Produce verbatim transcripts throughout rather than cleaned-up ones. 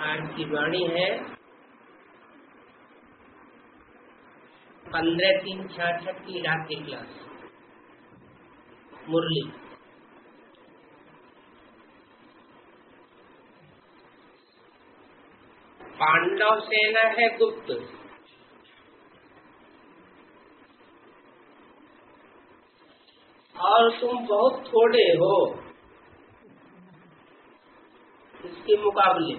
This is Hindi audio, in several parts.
आज की वाणी है पंद्रह तीन छियासठ की रात की क्लास मुरली। पांडव सेना है गुप्त, और तुम बहुत थोड़े हो इसके मुकाबले।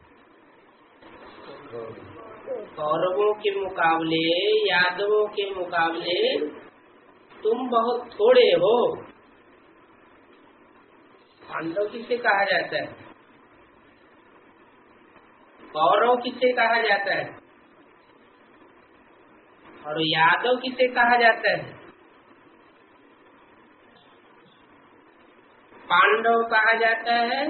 कौरवों के मुकाबले, यादवों के मुकाबले तुम बहुत थोड़े हो। पांडव किसे कहा जाता है? कौरव किसे कहा जाता है? और यादव किसे कहा जाता है? पांडव कहा जाता है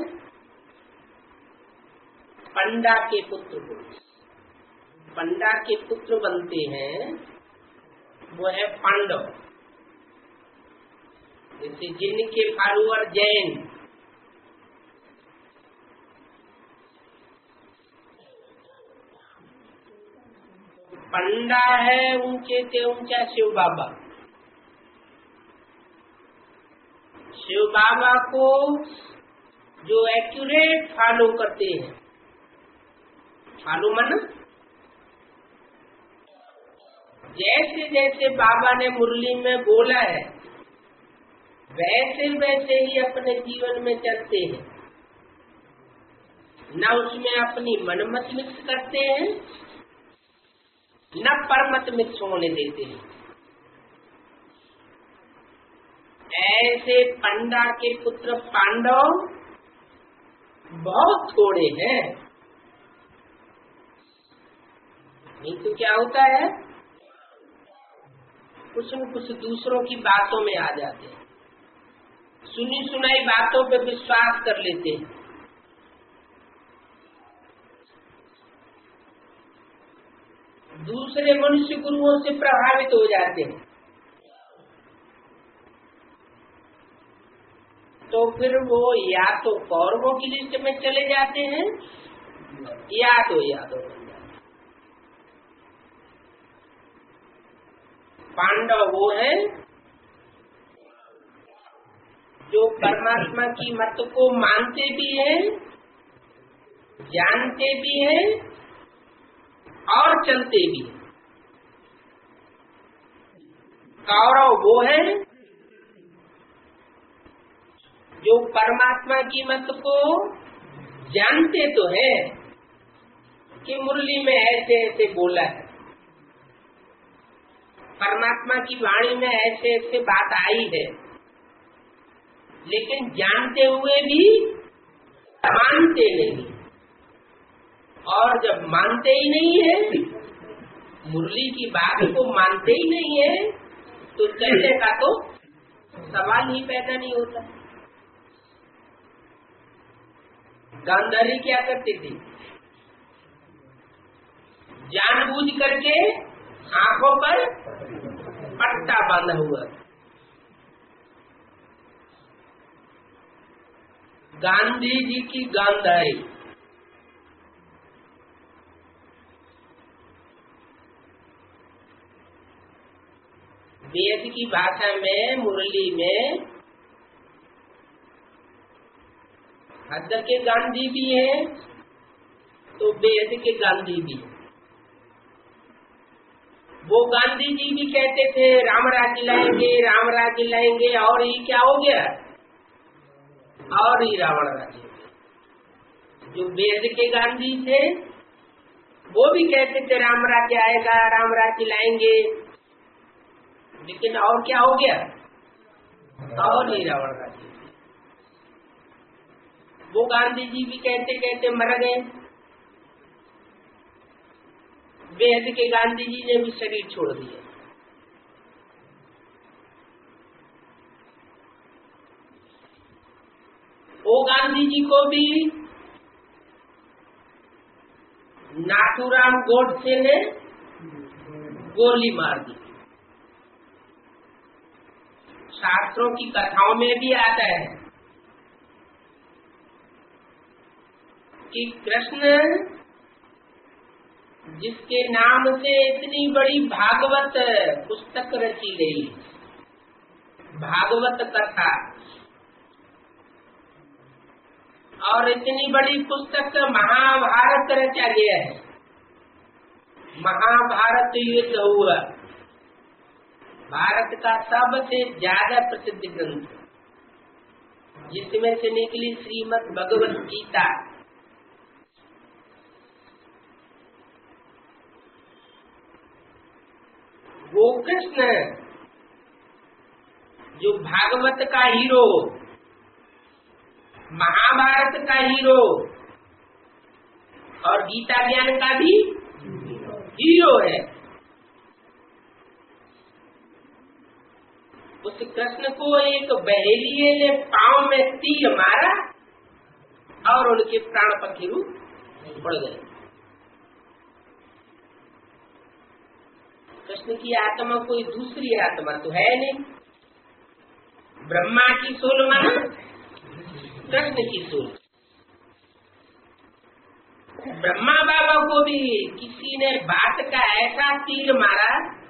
पंडा के पुत्र को। पंडा के पुत्र बनते हैं वो है पांडव। जैसे जिनके फॉलोअर जैन, पंडा है ऊंचे से ऊंचा शिव बाबा। शिव बाबा को जो एक्यूरेट फॉलो करते हैं, फॉलो मन जैसे जैसे बाबा ने मुरली में बोला है वैसे वैसे ही अपने जीवन में चलते हैं। न उसमें अपनी मनमत मिक्स करते हैं, न परमत मिक्स होने देते हैं। ऐसे पंडा के पुत्र पांडव बहुत थोड़े हैं। नहीं तो क्या होता है, कुछ न कुछ दूसरों की बातों में आ जाते हैं, सुनी सुनाई बातों पे विश्वास कर लेते हैं। दूसरे मनुष्य गुरुओं से प्रभावित हो जाते हैं। तो फिर वो या तो कौरवों की लिस्ट में चले जाते हैं या तो यादव बन जाते हैं। पांडव वो है जो परमात्मा की मत को मानते भी हैं, जानते भी हैं और चलते भी हैं। कौरव वो है जो परमात्मा की मत को जानते तो है कि मुरली में ऐसे ऐसे बोला है, परमात्मा की वाणी में ऐसे ऐसे बात आई है, लेकिन जानते हुए भी मानते नहीं। और जब मानते ही नहीं है, मुरली की बात को मानते ही नहीं है, तो चलने का तो सवाल ही पैदा नहीं होता। गांधारी क्या करती थी? जानबूझ करके आंखों पर पट्टा बांधा हुआ। गांधी जी की गांधारी वेद की भाषा में, मुरली में हद के गांधी भी है तो वेद के गांधी भी है। वो गांधी जी भी कहते थे राम राज्य लाएंगे, राम राज्य लाएंगे, और ये क्या हो गया? और ही रावण राज्य। जो वेद के गांधी थे वो भी कहते थे राम राज्य आएगा, राम राज्य लाएंगे, लेकिन और क्या हो गया? और ही रावण राज्य। वो गांधी जी भी कहते कहते मर गए। वेद के गांधी जी ने भी शरीर छोड़ दिया। वो गांधी जी को भी नाथूराम गोडसे ने गोली मार दी। शास्त्रों की कथाओं में भी आता है कि कृष्ण जिसके नाम से इतनी बड़ी भागवत पुस्तक रची गई, भागवत कथा, और इतनी बड़ी पुस्तक महाभारत रचा गया है। महाभारत युद्ध हुआ, भारत का सबसे ज्यादा प्रसिद्ध ग्रंथ, जिसमें से निकली श्रीमद् भगवत गीता। वो कृष्ण जो भागवत का हीरो, महाभारत का हीरो और गीता ज्ञान का भी हीरो है, उस कृष्ण को एक बहेलिये ने पांव में तीर मारा और उनके प्राण पखेरु उड़ गए। कृष्ण की आत्मा कोई दूसरी आत्मा तो है नहीं। ब्रह्मा की सोल माना कृष्ण की सोल। ब्रह्मा बाबा को भी किसी ने बात का ऐसा तीर मारा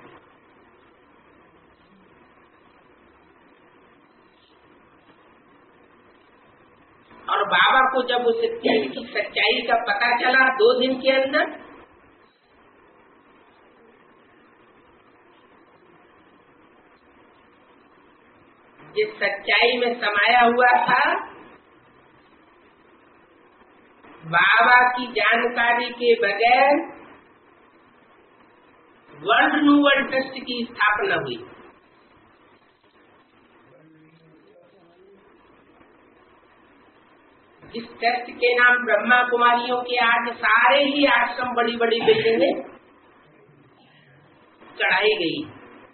और बाबा को जब उस तीर की सच्चाई का पता चला दो दिन के अंदर, जिस सच्चाई में समाया हुआ था, बाबा की जानकारी के बगैर वर्ल्ड रिन्यूअल ट्रस्ट की स्थापना हुई। इस ट्रस्ट के नाम ब्रह्मा कुमारियों के आज सारे ही आश्रम, बड़ी बड़ी बिल्डिंगें चढ़ाई गई।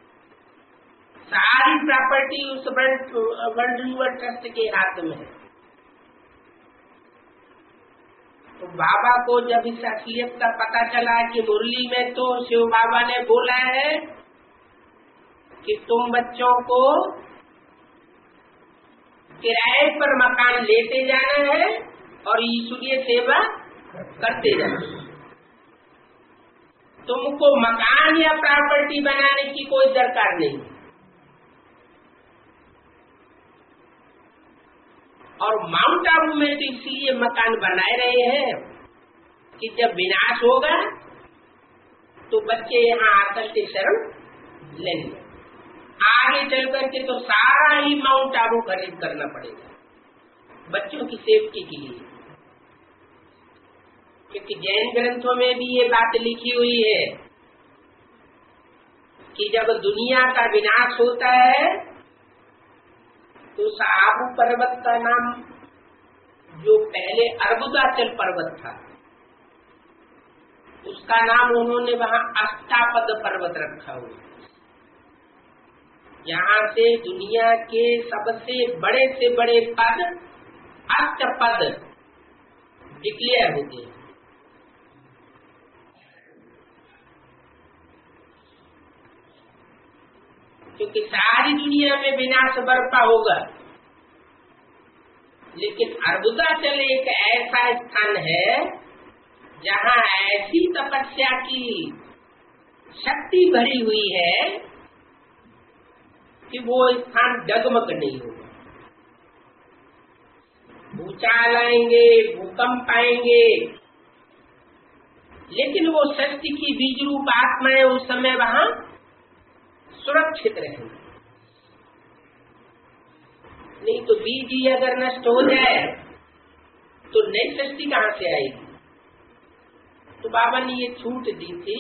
सारी प्रॉपर्टी उस वर्ल्ड रिन्यूअल ट्रस्ट के हाथ में है। तो बाबा को जब इस असलियत का पता चला कि मुरली में तो शिव बाबा ने बोला है कि तुम बच्चों को किराए पर मकान लेते जाना है और ईश्वरीय सेवा करते जाना। तुमको मकान या प्रॉपर्टी बनाने की कोई दरकार नहीं। और माउंट आबू में तो इसीलिए मकान बनाए रहे हैं कि जब विनाश होगा तो बच्चे यहाँ आकर के शरण लेंगे। आगे चल करके तो सारा ही माउंट आबू खरीद करना पड़ेगा बच्चों की सेफ्टी के लिए, क्योंकि जैन ग्रंथों में भी ये बात लिखी हुई है कि जब दुनिया का विनाश होता है तो उस आबू पर्वत का नाम, जो पहले अर्बुदाचल पर्वत था, उसका नाम उन्होंने वहां अष्टापद पर्वत रखा हुआ। यहाँ से दुनिया के सबसे बड़े से बड़े पद अष्टपद डिक्लेयर होते हैं। क्योंकि सारी दुनिया में विनाश बरपा होगा, लेकिन अर्बुदाचल एक ऐसा स्थान है जहाँ ऐसी तपस्या की शक्ति भरी हुई है कि वो स्थान डगमग नहीं होगा। भूचाल आएंगे, भूकंप आएंगे, लेकिन वो शक्ति की बीज रूप आत्माएं उस समय वहां सुरक्षित रहेंगे। नहीं तो बीज ही अगर नष्ट हो जाए तो नई सृष्टि कहाँ से आएगी। तो बाबा ने ये छूट दी थी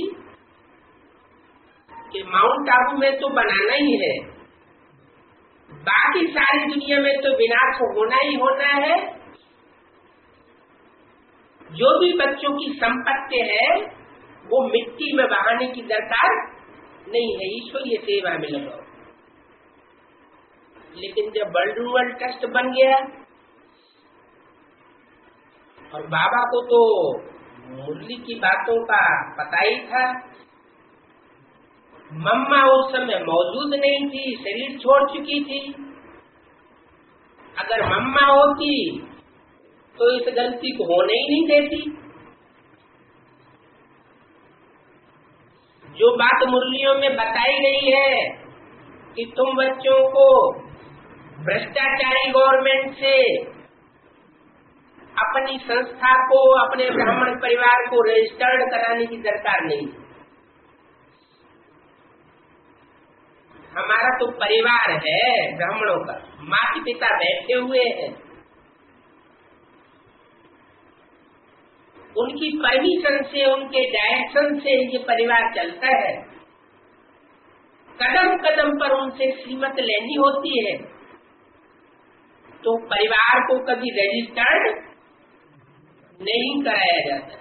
कि माउंट आबू में तो बनाना ही है, बाकी सारी दुनिया में तो विनाश होना ही होना है। जो भी बच्चों की संपत्ति है वो मिट्टी में बहाने की दरकार नहीं है, ईश्वरीय सेवा में लगाओ। लेकिन जब वर्ल्ड रिन्यूअल ट्रस्ट बन गया और बाबा को तो मुरली की बातों का पता ही था, मम्मा उस समय मौजूद नहीं थी, शरीर छोड़ चुकी थी। अगर मम्मा होती तो इस गलती को होने ही नहीं देती। जो बात मुरलियों में बताई गई है कि तुम बच्चों को भ्रष्टाचारी गवर्नमेंट से अपनी संस्था को, अपने ब्राह्मण परिवार को रजिस्टर्ड कराने की दरकार नहीं। हमारा तो परिवार है ब्राह्मणों का, माता पिता बैठे हुए हैं, उनकी परमिशन से, उनके डायरेक्शन से ये परिवार चलता है। कदम कदम पर उनसे सीमत लेनी होती है। तो परिवार को कभी रजिस्टर्ड नहीं कराया जाता।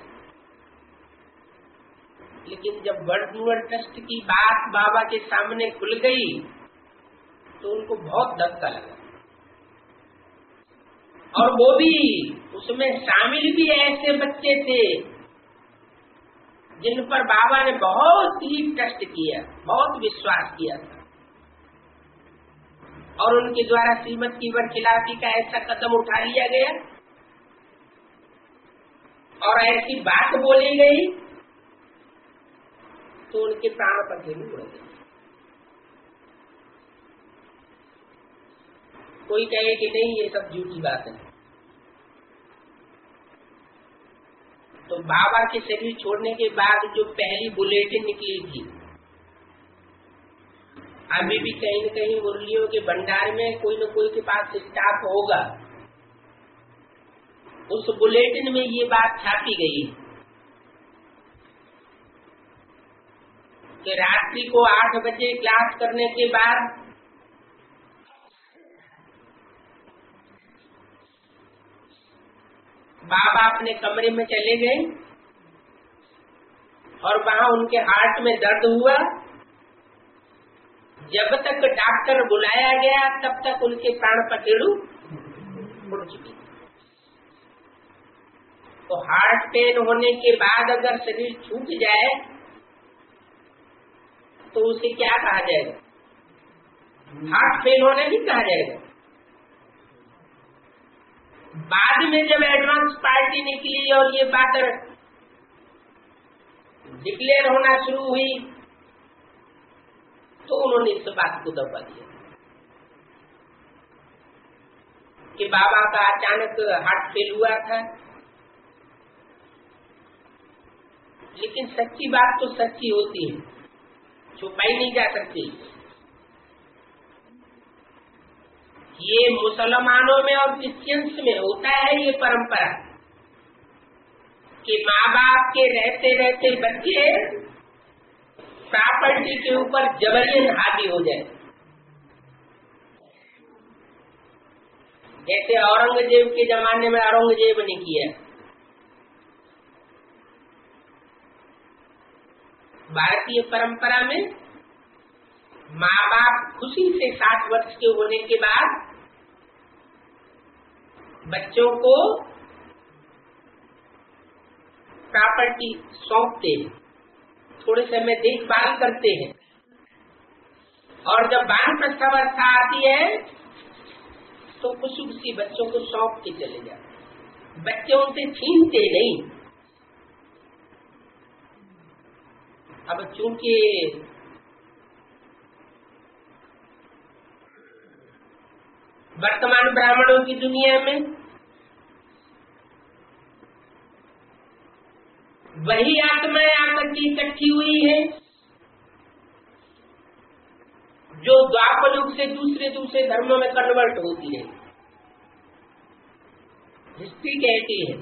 लेकिन जब वर्ल्ड ट्रस्ट की बात बाबा के सामने खुल गई तो उनको बहुत धक्का लगा। और वो भी, उसमें शामिल भी ऐसे बच्चे थे जिन पर बाबा ने बहुत ही ट्रस्ट किया, बहुत विश्वास किया था, और उनके द्वारा श्रीमत की बरखिलाफी का ऐसा कदम उठा लिया गया और ऐसी बात बोली गई तो उनके प्राण पखेरु उड़ गए। कोई कहे कि नहीं ये सब झूठी बात है, तो बाबा के शरीर छोड़ने के बाद जो पहली बुलेटिन निकली थी, अभी भी कहीं न कहीं मुरलियों के भंडार में कोई न कोई के पास स्टाफ होगा, उस बुलेटिन में ये बात छापी गई कि रात्रि को आठ बजे क्लास करने के बाद बाबा अपने कमरे में चले गए और वहां उनके हार्ट में दर्द हुआ। जब तक डॉक्टर बुलाया गया तब तक उनके प्राण पखेरु उड़ चुके। तो हार्ट पेन होने के बाद अगर शरीर छूट जाए तो उसे क्या कहा जाएगा? हार्ट फेल होने नहीं कहा जाएगा। बाद में जब एडवांस पार्टी निकली और ये बात डिक्लेयर होना शुरू हुई तो उन्होंने इस बात को दबा दिया कि बाबा का अचानक हार्ट फेल हुआ था। लेकिन सच्ची बात तो सच्ची होती है, छुपाई नहीं जा सकती। ये मुसलमानों में और क्रिश्चियंस में होता है ये परंपरा कि माँ बाप के रहते रहते बच्चे प्रॉपर्टी के ऊपर जबरन हावी हो जाए। जैसे औरंगजेब के जमाने में औरंगजेब ने किया। भारतीय परंपरा में माँ बाप खुशी से साठ वर्ष के होने के बाद बच्चों को प्रॉपर्टी सौंपते हैं, थोड़े समय देखभाल करते हैं, और जब वानप्रस्थावस्था आती है तो खुशी खुशी बच्चों को सौंप के चले जाते। बच्चे उनसे छीनते नहीं। अब चूंकि वर्तमान ब्राह्मणों की दुनिया में वही आत्माएं आकर के इकट्ठी हुई है जो द्वापर युग से दूसरे दूसरे धर्मों में कन्वर्ट होती है। हिस्ट्री कहती है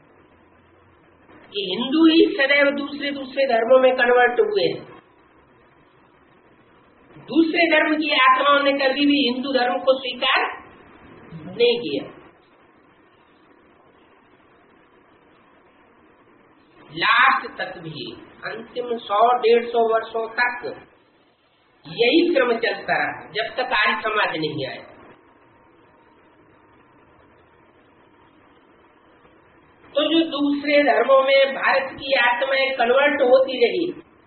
कि हिंदू ही सदैव दूसरे दूसरे धर्मों में कन्वर्ट हुए हैं। दूसरे धर्म की आत्माओं ने कभी भी हिंदू धर्म को स्वीकार नहीं किया। लास्ट तक भी अंतिम सौ डेढ़ सौ वर्षों तक यही क्रम चलता रहा जब तक आर्य समाज नहीं आया। तो जो दूसरे धर्मों में भारत की आत्माएं कन्वर्ट होती रही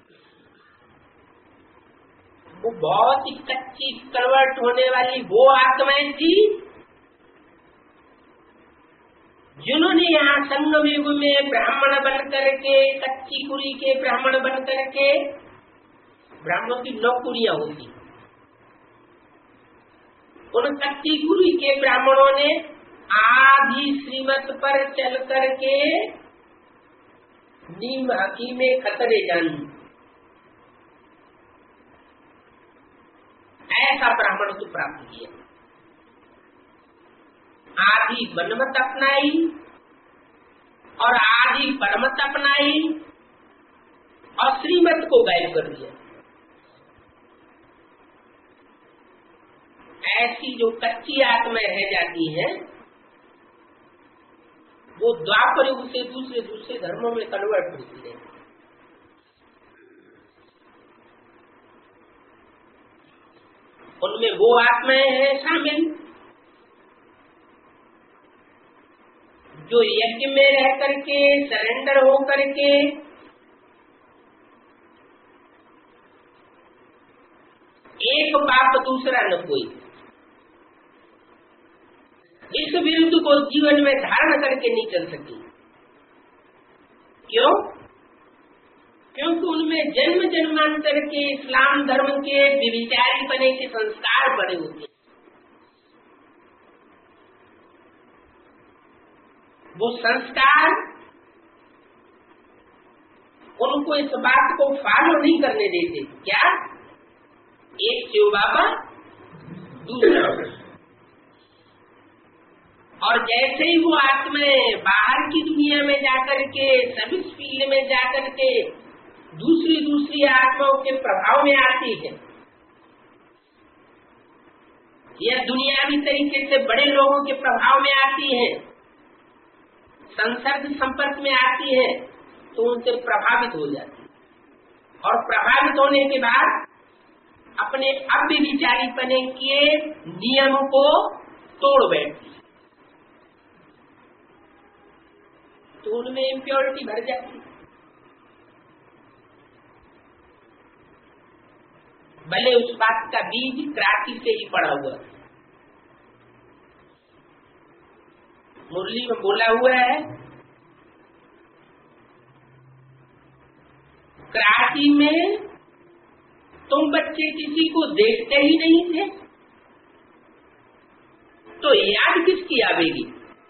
वो बहुत ही कच्ची कन्वर्ट होने वाली वो आत्माएं थी जिन्होंने यहाँ संगम युग में ब्राह्मण बन करके, कच्ची कुरी के ब्राह्मण बन करके, ब्राह्मणों की नौ कुरियां होती, उन कच्ची कुरी के ब्राह्मणों ने आधी श्रीमत पर चल करके नीम हकीमे खतरे जान, ऐसा ब्राह्मण को प्राप्त किया। आधी बनमत अपनाई और आधी परमत अपनाई और श्रीमत को गायब कर दिया। ऐसी जो कच्ची आत्माएं रह जाती हैं, वो द्वापर युग से दूसरे दूसरे धर्मों में कन्वर्ट होती है। उनमें वो आत्माएं हैं शामिल जो यज्ञ में रह करके, सरेंडर हो करके एक पाप दूसरा न कोई, इस विरुद्ध को जीवन में धारण करके नहीं चल सकी। क्यों? क्योंकि उनमें जन्म जन्मांतर के इस्लाम धर्म के विचारी बने के संस्कार बने होते हैं। वो संस्कार उनको इस बात को फॉलो नहीं करने देते। क्या? एक शिव बाबा, दूसरा। और जैसे ही वो आत्माएं बाहर की दुनिया में जाकर के, सर्विस फील्ड में जाकर के दूसरी दूसरी आत्माओं के प्रभाव में आती है, या दुनियावी तरीके से बड़े लोगों के प्रभाव में आती है, संसर्ग संपर्क में आती है, तो उनसे प्रभावित हो जाती है। और प्रभावित होने के बाद अपने अव्यभिचारीपने के नियमों को तोड़ बैठती, तो उनमें इम्प्योरिटी भर जाती। भले उस बात का बीज क्रांति से ही पड़ा हुआ। मुरली में बोला हुआ है, क्रांति में तुम बच्चे किसी को देखते ही नहीं थे, तो याद किसकी आवेगी?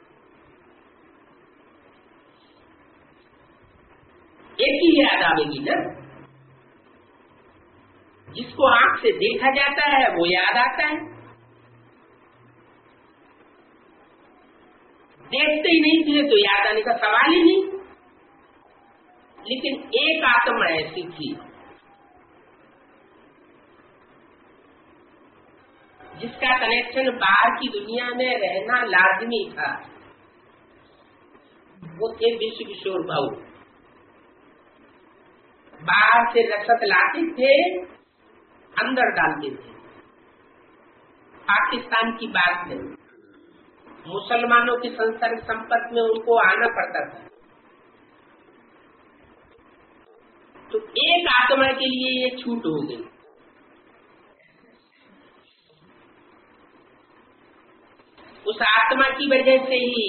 एक ही याद आवेगी ना। जिसको आंख से देखा जाता है वो याद आता है, देखते ही नहीं थे तो याद आने का सवाल ही नहीं। लेकिन एक आत्मा ऐसी थी जिसका कनेक्शन बाहर की दुनिया में रहना लाजमी था। वो थे विश्व किशोर भाऊ। बाहर से रसद लाते थे, अंदर डालते थे। पाकिस्तान की बात नहीं, मुसलमानों के संसर्ग संपर्क में उनको आना पड़ता था। तो एक आत्मा के लिए ये छूट हो गई। उस आत्मा की वजह से ही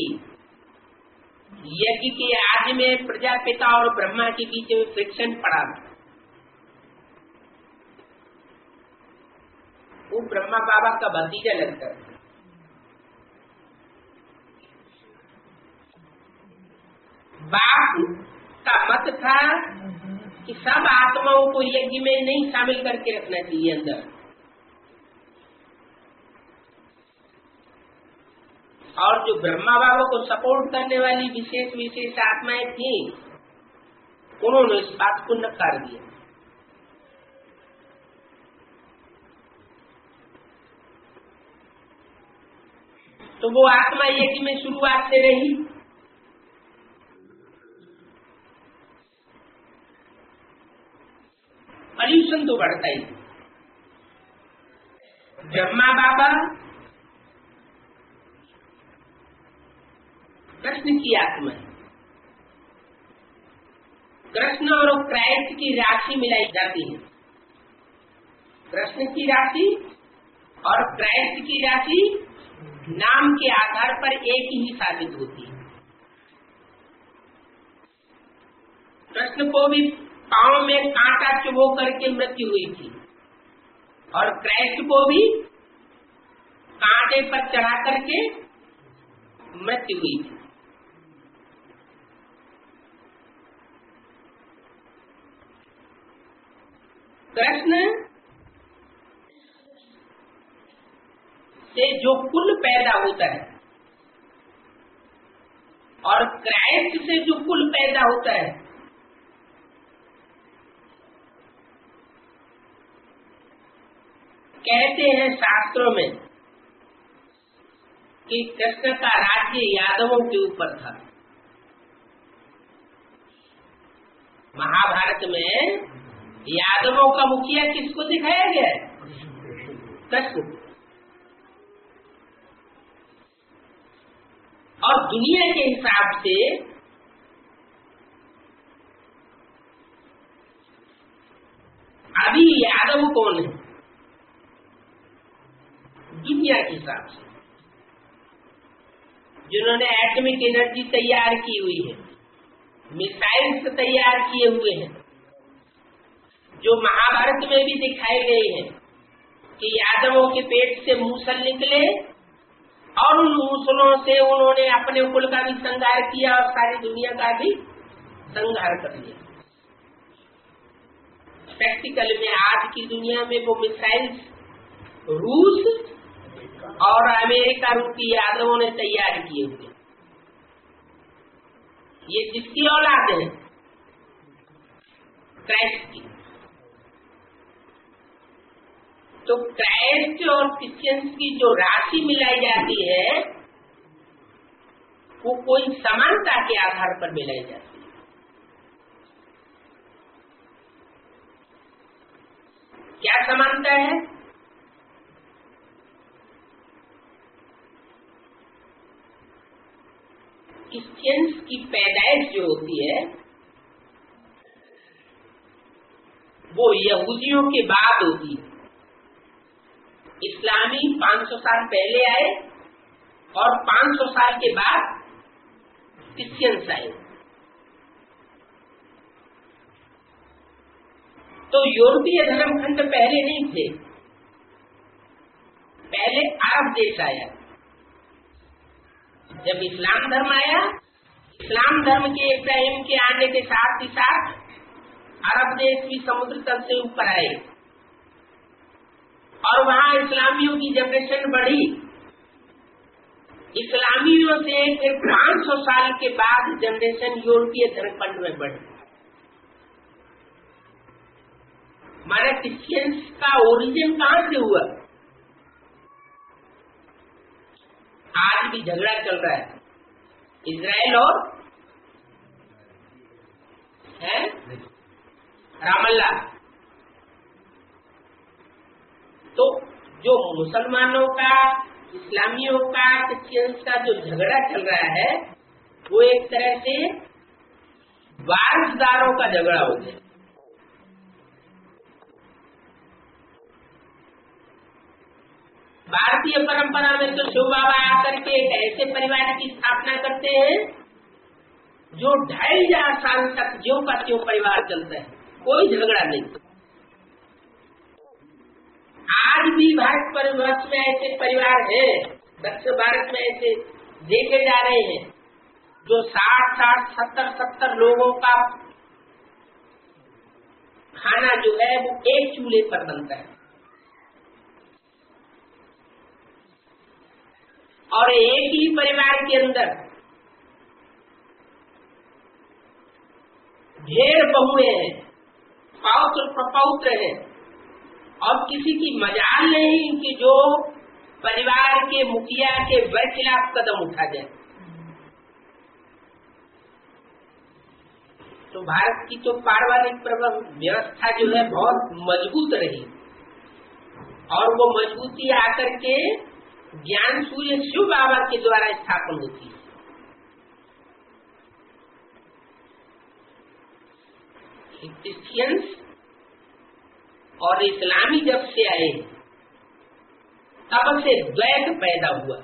यज्ञ के आज में प्रजापिता और ब्रह्मा के बीच में फ्रिक्शन पड़ा। वो ब्रह्मा बाबा का भतीजा लगता है। बाप का मत था कि सब आत्माओं को यज्ञ में नहीं शामिल करके रखना चाहिए अंदर। और जो ब्रह्मा बाबा को सपोर्ट करने वाली विशेष विशेष आत्माएं थी, उन्होंने इस बात को नकार दिया। तो वो आत्मा यज्ञ में शुरुआत से रही। पॉल्यूशन तो बढ़ता ही। ब्रह्मा बाबा कृष्ण की आत्मा है। कृष्ण और क्राइस्ट की राशि मिलाई जाती है। कृष्ण की राशि और क्राइस्ट की राशि नाम के आधार पर एक ही साबित होती है। कृष्ण को भी पांव में कांटा चुभो करके मृत्यु हुई थी और कृष्ण को भी कांटे पर चढ़ा करके मृत्यु हुई थी। कृष्ण से जो कुल पैदा होता है और कृष्ण से जो कुल पैदा होता है कहते हैं शास्त्रों में कि कृष्ण का राज्य यादवों के ऊपर था। महाभारत में यादवों का मुखिया किसको दिखाया गया है? कृष्ण। और दुनिया के हिसाब से अभी यादव कौन है? दुनिया के हिसाब से जिन्होंने एटॉमिक एनर्जी तैयार की हुई है, मिसाइल्स तैयार किए हुए हैं, जो महाभारत में भी दिखाए गए हैं कि यादवों के पेट से मूसल निकले और उन मूसलों से उन्होंने अपने कुल का भी संहार किया और सारी दुनिया का भी संहार कर लिया। प्रैक्टिकल में आज की दुनिया में वो मिसाइल्स रूस और अमेरिका रूपी यादवों ने तैयार किए हुए। ये किसकी औलाद है? क्राइस्ट की। तो क्राइस्ट और क्रिश्चियंस की जो राशि मिलाई जाती है वो कोई समानता के आधार पर मिलाई जाती है। क्या समानता है? क्रिश्चियंस की पैदाइश जो होती है वो यहूदियों के बाद होती है। इस्लामी पाँच सौ साल पहले आए और पाँच सौ साल के बाद क्रिश्चियंस आए। तो यूरोपीय धर्मखंड पहले नहीं थे, पहले अरब देश आया। जब इस्लाम धर्म आया, इस्लाम धर्म के इब्राहिम के आने के साथ ही साथ अरब देश भी समुद्र तल से ऊपर आए और वहां इस्लामियों की जनरेशन बढ़ी। इस्लामियों से फिर पाँच सौ साल के बाद जनरेशन यूरोपीय धर्मखंड में बढ़ी। हमारे क्रिश्चियंस का ओरिजिन कहां से हुआ? आज भी झगड़ा चल रहा है इजराइल और है रामल्ला। तो जो मुसलमानों का, इस्लामियों का, क्रिश्चियंस का जो झगड़ा चल रहा है वो एक तरह से वारसदारों का झगड़ा हो गया। भारतीय परंपरा में तो शिव बाबा आकर के एक ऐसे परिवार की स्थापना करते हैं जो ढाई हजार साल तक ज्यों का त्यों परिवार चलता है, कोई झगड़ा नहीं। आज भी भारत वर्ष में ऐसे परिवार हैं, दक्षिण भारत में ऐसे देखे जा रहे हैं जो साठ साठ सत्तर सत्तर लोगों का खाना जो है वो एक चूल्हे पर बनता है और एक ही परिवार के अंदर ढेर बहुएं हैं, पौत्र प्रपौत्र हैं और किसी की मजाल नहीं कि जो परिवार के मुखिया के खिलाफ कदम उठा जाए। तो भारत की तो पारिवारिक व्यवस्था जो है बहुत मजबूत रही और वो मजबूती आकर के ज्ञान सूर्य शिव बाबा के द्वारा स्थापन होती है। क्रिश्चियंस और इस्लामी जब से आए तब से द्वैत पैदा हुआ।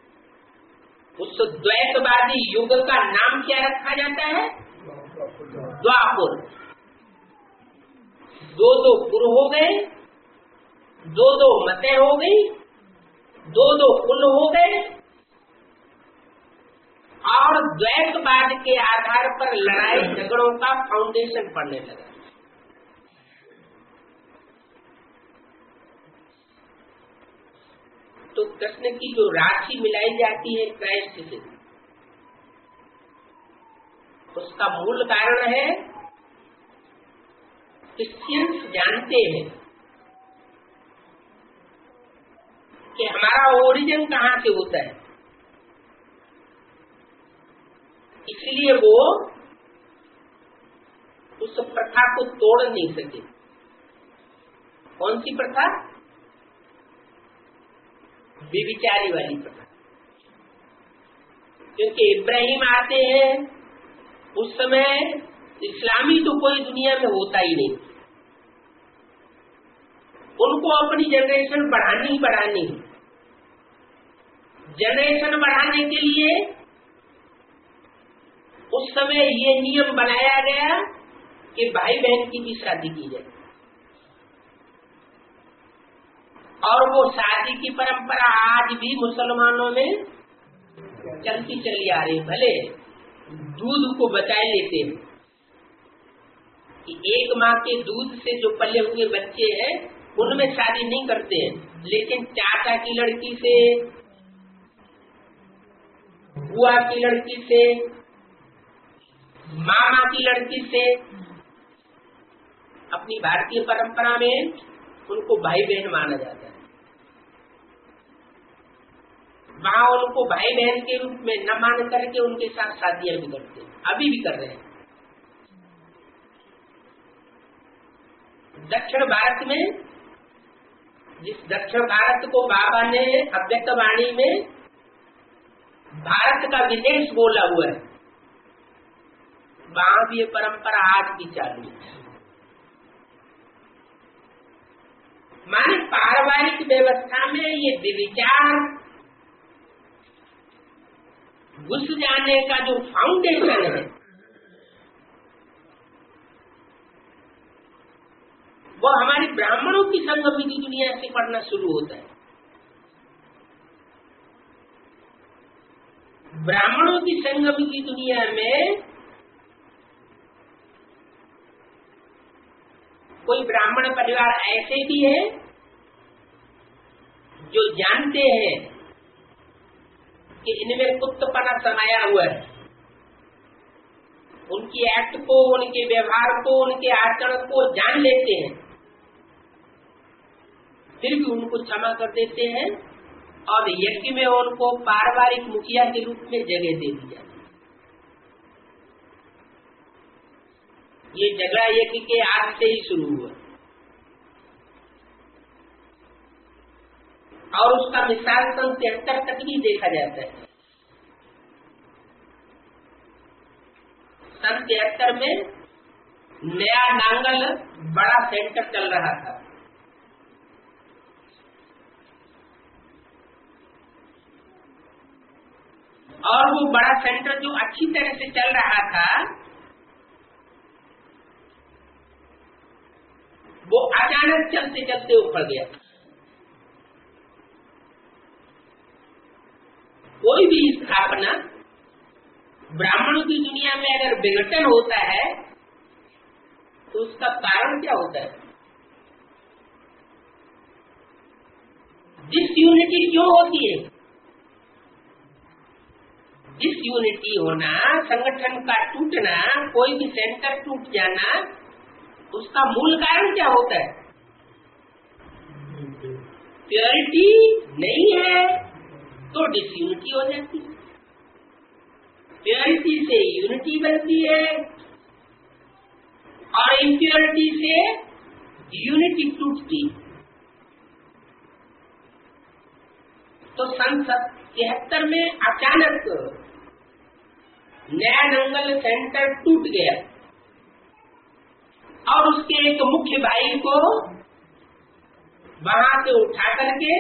उस द्वैतवादी युग का नाम क्या रखा जाता है? द्वापुर, दो दो पुर हो गए, दो दो मतें हो गई, दो दो कुल हो गए, और द्वैतवाद के आधार पर लड़ाई झगड़ों का फाउंडेशन पड़ने लगा। तो कृष्ण की जो राशि मिलाई जाती है क्राइस्ट से, उसका मूल कारण है क्रिश्चियंस जानते हैं कि हमारा ओरिजिन कहाँ से होता है, इसलिए वो उस प्रथा को तोड़ नहीं सके। कौन सी प्रथा? व्यभिचारी वाली प्रथा। क्योंकि इब्राहिम आते हैं, उस समय इस्लामी तो कोई दुनिया में होता ही नहीं, उनको अपनी जनरेशन बढ़ानी ही बढ़ानी है। जनरेशन बढ़ाने के लिए उस समय ये नियम बनाया गया कि भाई बहन की भी शादी की जाए, और वो शादी की परंपरा आज भी मुसलमानों में चलती चली आ रही। भले दूध को बचाए लेते हैं कि एक माँ के दूध से जो पले हुए बच्चे हैं उनमें शादी नहीं करते हैं, लेकिन चाचा की लड़की से, बुआ की लड़की से, मामा की लड़की से, अपनी भारतीय परंपरा में उनको भाई बहन माना जाता है। वहाँ उनको भाई बहन के रूप में न मान करके उनके साथ शादियां भी करते हैं, अभी भी कर रहे हैं। दक्षिण भारत में, जिस दक्षिण भारत को बाबा ने अव्यक्त वाणी में भारत का विदेश बोला हुआ है, वहां भी ये परंपरा आज भी चालू है। माने पारिवारिक व्यवस्था में ये विचार घुस जाने का जो फाउंडेशन है, वो हमारी ब्राह्मणों की संगम की दुनिया से पढ़ना शुरू होता है। ब्राह्मणों की संगम की दुनिया में कोई ब्राह्मण परिवार ऐसे भी है जो जानते हैं कि इनमें कुत्तपना समाया हुआ है, उनकी एक्ट को, उनके व्यवहार को, उनके आचरण को जान लेते हैं, फिर भी उनको क्षमा कर देते हैं और यज्ञ में उनको पारिवारिक मुखिया के रूप में जगह दे दी जाती है। ये झगड़ा यज्ञ के आज से ही शुरू हुआ और उसका मिसाल सन तिहत्तर तक भी देखा जाता है। सन तिहत्तर में नया नांगल बड़ा सेंटर चल रहा था, और वो बड़ा सेंटर जो अच्छी तरह से चल रहा था, वो अचानक चलते चलते उखड़ गया। कोई भी स्थापना ब्राह्मणों की दुनिया में अगर विघटन होता है तो उसका कारण क्या होता है? डिसयूनिटी क्यों होती है? डिसयूनिटी होना, संगठन का टूटना, कोई भी सेंटर टूट जाना, उसका मूल कारण क्या होता है? प्योरिटी नहीं है तो डिसयूनिटी हो जाती है। प्योरिटी से यूनिटी बनती है और इम्प्योरिटी से यूनिटी टूटती। तो सन तिहत्तर में अचानक नया नंगल सेंटर टूट गया और उसके एक मुख्य भाई को वहां से उठा करके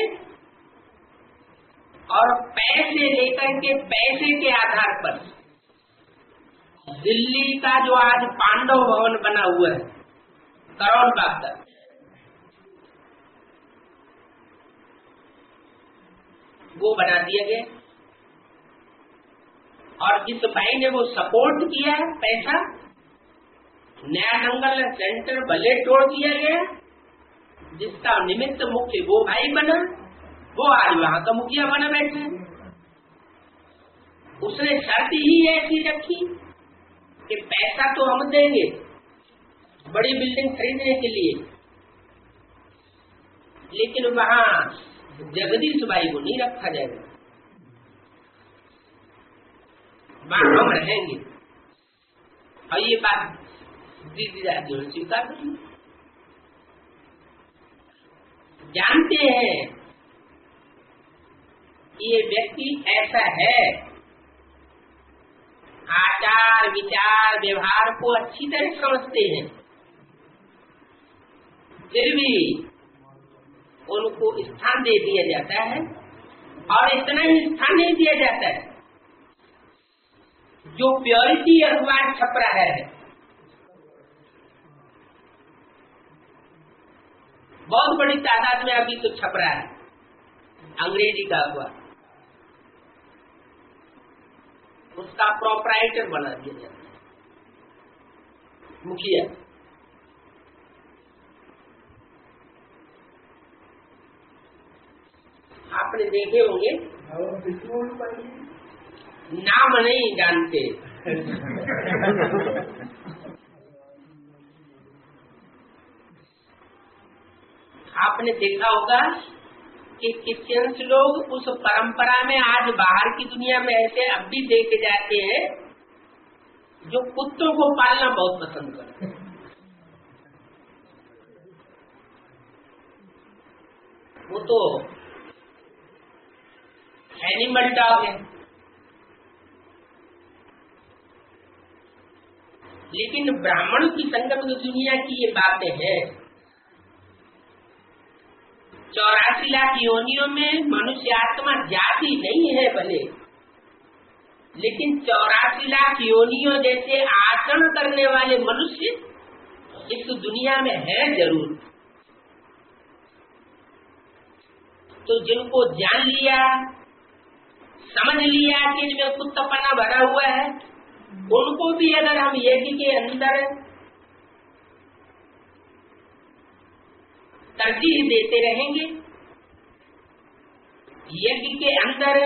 और पैसे लेकर के, पैसे के आधार पर दिल्ली का जो आज पांडव भवन बना हुआ है करोड़ बाग का, वो बना दिया गया। और जिस भाई ने वो सपोर्ट किया पैसा, नया नंगल सेंटर भले तोड़ दिया गया, जिसका निमित्त मुख्य वो भाई बना, वो आज वहां का मुखिया बना बैठे। उसने शर्त ही ऐसी रखी कि पैसा तो हम देंगे बड़ी बिल्डिंग खरीदने के लिए, लेकिन वहां जगदीश भाई को नहीं रखा जाएगा, वहां हम रहेंगे। और ये बात दीदी दादी ने स्वीकार करी। जानते हैं ये व्यक्ति ऐसा है, आचार विचार व्यवहार को अच्छी तरह समझते हैं, फिर भी उनको स्थान दे दिया जाता है। और इतना ही स्थान नहीं दिया जाता है, जो प्योरिटी अखबार छप रहा है, बहुत बड़ी तादाद में अभी तो छप रहा है अंग्रेजी का अखबार, उसका प्रोपराइटर बना दिया जाता है मुखिया। आपने देखे होंगे, नाम नहीं जानते आपने देखा होगा कि क्रिश्चियंस लोग उस परंपरा में आज बाहर की दुनिया में ऐसे अब भी देखे जाते हैं जो कुत्तों को पालना बहुत पसंद करते हैं। वो तो एनिमल डॉग है, लेकिन ब्राह्मण की संगम की दुनिया की ये बातें हैं। चौरासी लाख योनियों में मनुष्य आत्मा जाती नहीं है भले, लेकिन चौरासी लाख योनियों जैसे आचरण करने वाले मनुष्य इस दुनिया में है जरूर। तो जिनको जान लिया, समझ लिया कि इनमें कुत्तापना भरा हुआ है, उनको भी अगर हम यज्ञ के अंदर तरजीह देते रहेंगे, यज्ञ के अंदर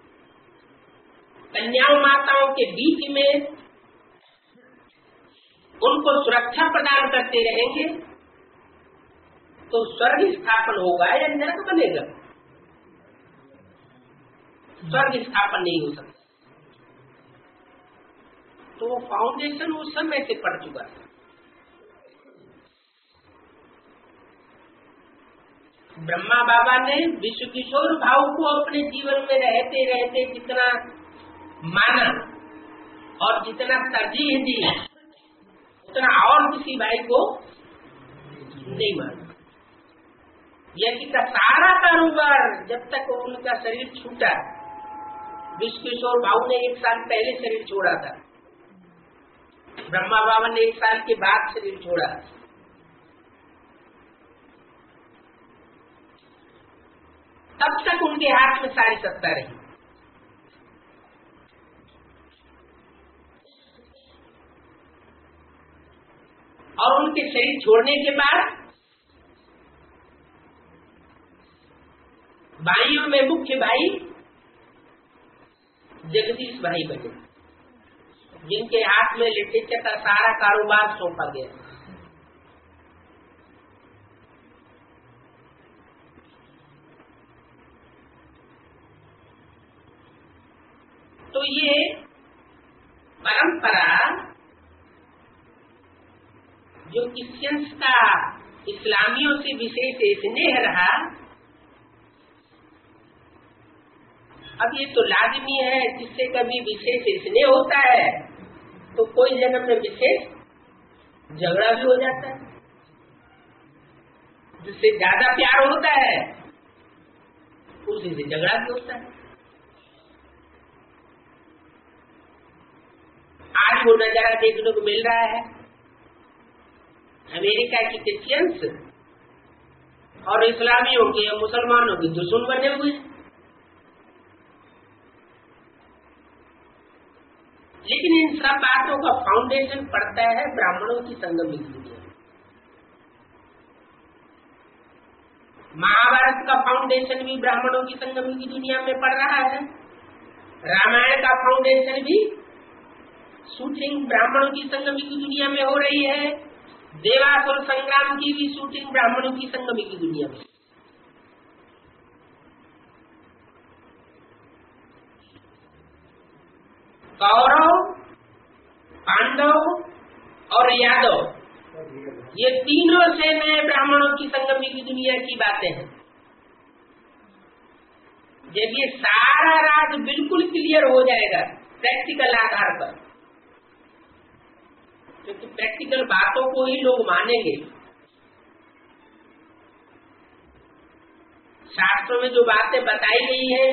कन्याओं माताओं के बीच में उनको सुरक्षा प्रदान करते रहेंगे, तो स्वर्ग स्थापन होगा या नरक बनेगा? स्वर्ग स्थापन नहीं हो सकता। तो वो फाउंडेशन उस समय से पड़ चुका है। ब्रह्मा बाबा ने विश्व किशोर भाव को अपने जीवन में रहते रहते जितना माना और जितना तरजीह दी, उतना और किसी भाई को नहीं माना। यज्ञ का सारा कारोबार जब तक उनका शरीर छूटा, विश्व किशोर भाव ने एक साल पहले शरीर छोड़ा था, ब्रह्मा बाबा ने एक साल के बाद शरीर छोड़ा। तब तक उनके हाथ में सारी सत्ता रही। और उनके शरीर छोड़ने के बाद भाइयों में मुख्य भाई जगदीश भाई बने, जिनके हाथ में लिटरेचर का सारा कारोबार सौंपा गया। तो ये परंपरा जो क्रिश्चियंस का इस्लामियों से विशेष स्नेह रहा, अब ये तो लाजमी है, जिससे कभी विशेष स्नेह होता है तो कोई जन्म में विशेष झगड़ा भी हो जाता है। जिससे ज्यादा प्यार होता है उसी से झगड़ा भी होता है। आज आज वो नजारा देखने को मिल रहा है। अमेरिका की क्रिश्चियंस और इस्लामियों के या मुसलमानों के दुश्मन बने हुए। लेकिन इन सब बातों का फाउंडेशन पड़ता है ब्राह्मणों की संगम की दुनिया में। महाभारत का फाउंडेशन भी ब्राह्मणों की संगम की दुनिया में पड़ रहा है। रामायण का फाउंडेशन भी शूटिंग ब्राह्मणों की संगम की दुनिया में हो रही है। देवासुर संग्राम की भी शूटिंग ब्राह्मणों की संगम की दुनिया में। कौरव, पांडव और यादव, ये तीनों सेनाएं ब्राह्मणों की संगम की दुनिया की बातें हैं। जब ये सारा राज बिल्कुल क्लियर हो जाएगा प्रैक्टिकल आधार पर, क्योंकि प्रैक्टिकल बातों को ही लोग मानेंगे। शास्त्रों में जो बातें बताई गई है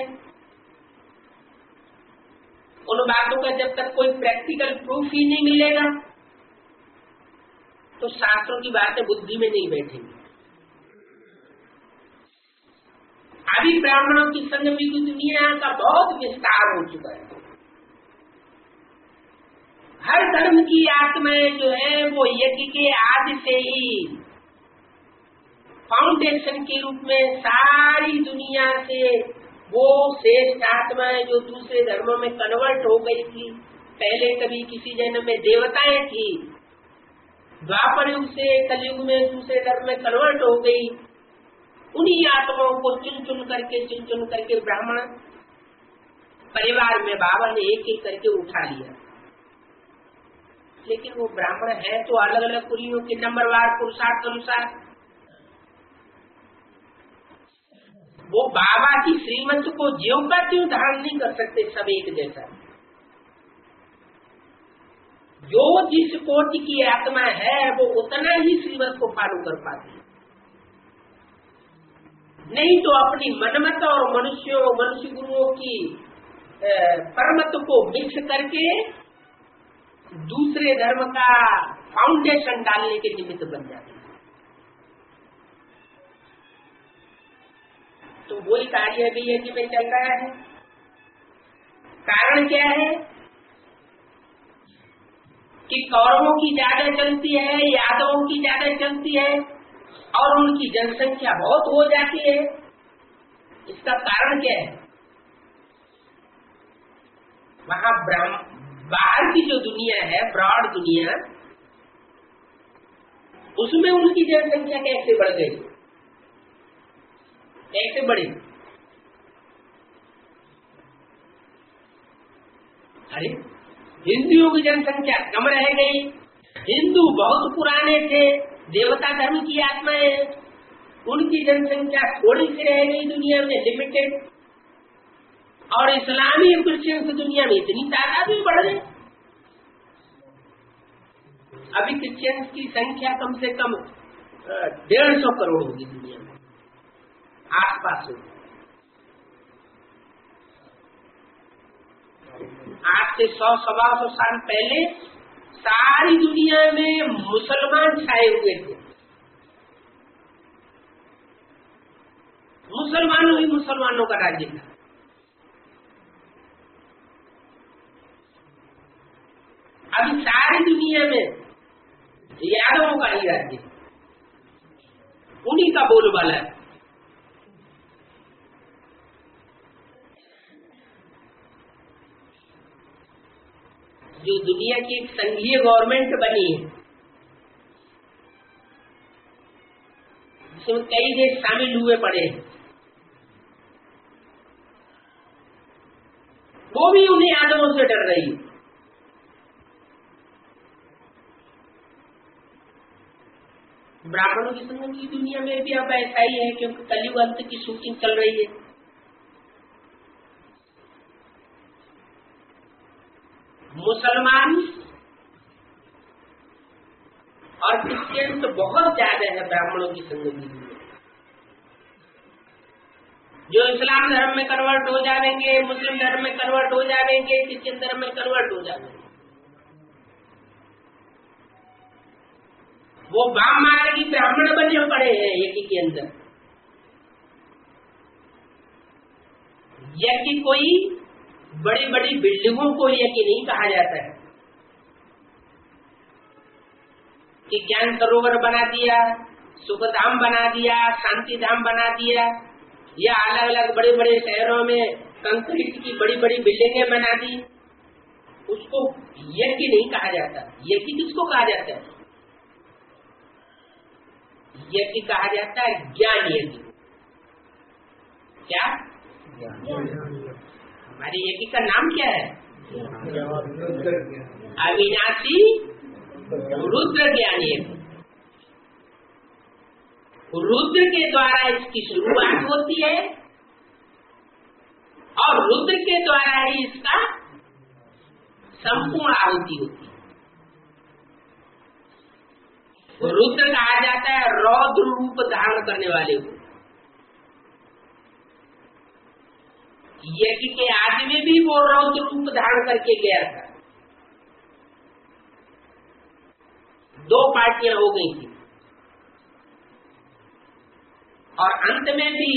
उन बातों का जब तक कोई प्रैक्टिकल प्रूफ ही नहीं मिलेगा तो शास्त्रों की बातें बुद्धि में नहीं बैठेंगी। अभी ब्राह्मणों की संगम की दुनिया का बहुत विस्तार हो चुका है। हर धर्म की आत्माएं जो है वो यज्ञ के आदि से ही फाउंडेशन के रूप में सारी दुनिया से वो श्रेष्ठ आत्माएं जो दूसरे धर्मों में कन्वर्ट हो गई थी, पहले कभी किसी जन्म में देवताएं थी, द्वापर युग से कलयुग में दूसरे धर्म में कन्वर्ट हो गई, उन्हीं आत्माओं को चुन चुन करके चुन चुन करके ब्राह्मण परिवार में बाबा ने एक एक करके उठा लिया। लेकिन वो ब्राह्मण है तो अलग अलग कुलियों के नंबरवार पुरुषार्थ अनुसार। वो बाबा की श्रीमंत को ज्यों का त्यों धारण नहीं कर सकते सब एक जैसा। जो जिस कोटि की आत्मा है वो उतना ही श्रीमंत को फॉलो कर पाती है, नहीं तो अपनी मनमत और मनुष्यों मनुष्य गुरुओं की परमत को मिक्स करके दूसरे धर्म का फाउंडेशन डालने के निमित्त बन जाती है। तो वही कार्य भी यज्ञ में चल रहा है। कारण क्या है कि कौरवों की ज्यादा चलती है, यादवों की ज्यादा चलती है और उनकी जनसंख्या बहुत हो जाती है। इसका कारण क्या है? वहां ब्राह्मण बाहर की जो दुनिया है, ब्रॉड दुनिया, उसमें उनकी जनसंख्या कैसे बढ़ गई, कैसे बढ़ी? अरे हिंदुओं की जनसंख्या कम रह गई। हिंदू बहुत पुराने थे, देवता धर्म की आत्माएं, उनकी जनसंख्या थोड़ी सी रह गई दुनिया में, लिमिटेड। और इस्लामी क्रिश्चियन की दुनिया में इतनी तादाद भी बढ़ गई। अभी क्रिश्चियन की संख्या कम से कम डेढ़ सौ करोड़ होगी दुनिया में, आसपास होगी। आज से सौ सवा सौ साल पहले सारी दुनिया में मुसलमान छाए हुए थे। मुसलमानों ही मुसलमानों का राज्य था। अभी सारी दुनिया में यादवों का ही राज्य, उन्हीं का बोलबाला है। जो दुनिया की एक संघीय गवर्नमेंट बनी है, जिसमें कई देश शामिल हुए पड़े हैं, वो भी उन्हीं यादवों से डर रही है। ब्राह्मणों की संगम की दुनिया में भी अब ऐसा ही है, क्योंकि कलयुग अंत की शूटिंग चल रही है। मुसलमान और क्रिश्चियन तो बहुत ज्यादा है ब्राह्मणों की संगम की दुनिया। जो इस्लाम धर्म में कन्वर्ट हो जाएंगे, मुस्लिम धर्म में कन्वर्ट हो जाएंगे, क्रिश्चियन धर्म में कन्वर्ट हो जाएंगे। वो बाम मार्ग की ब्राह्मण बने पड़े हैं यज्ञ के अंदर। यज्ञ कोई बड़ी बड़ी बिल्डिंगों को यज्ञ नहीं कहा जाता है कि ज्ञान सरोवर बना दिया, सुखधाम बना दिया, शांति धाम बना दिया, या अलग अलग बड़े बड़े शहरों में कंक्रीट की बड़ी बड़ी बिल्डिंगें बना दी, उसको यज्ञ नहीं कहा जाता। यज्ञ किसको कहा जाता है? यज्ञ कहा जाता है ज्ञान यज्ञ। क्या? हमारे यज्ञ का नाम क्या है? अविनाशी रुद्र ज्ञान यज्ञ। रुद्र के द्वारा इसकी शुरुआत होती है और रुद्र के द्वारा ही इसका संपूर्ण आहुति होती है। रुद्र कहा जाता है रौद्र रूप धारण करने वाले को। यज्ञ के आदि में भी वो रौद्र रूप धारण करके गया था। दो पार्टियां हो गई थी और अंत में भी